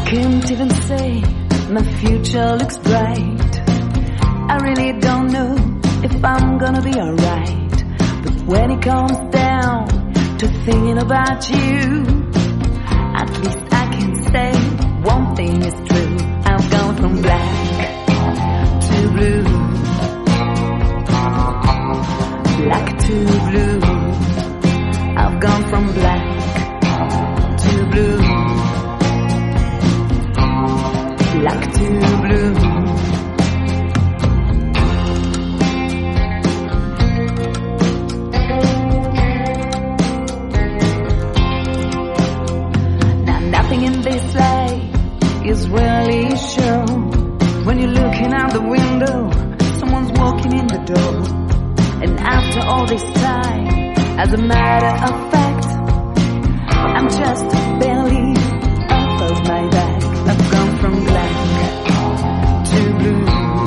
can't even say my future looks bright. I really don't know if I'm gonna be alright. But when it comes down to thinking about you, at least I can say one thing is true. I've gone from black to blue, black to blue. I've gone from black to blue, black to blue. Now nothing in this life is really sure. When you're looking out the window, someone's walking in the door. And after all this time, as a matter of fact, I'm just barely off of my back. I've gone from black to blue,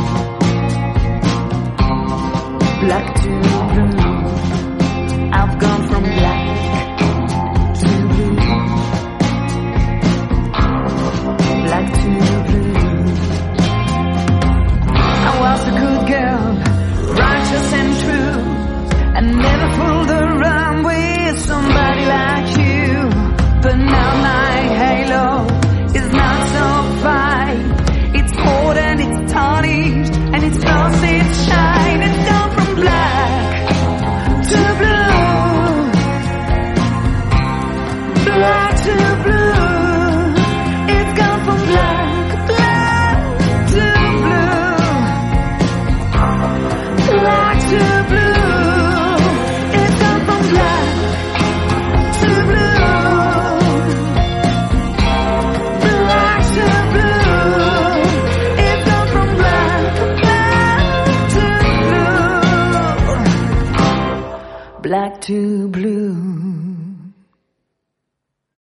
black to blue. I've gone from black to blue, black to blue. I was a good girl, righteous and true. I never fooled around with somebody like you. But now my halo is not so fine. It's old and it's tarnished and it's lost its shine. It's gone from black to blue, black to blue. It's gone from black, black to blue, black to blue. Black to blue.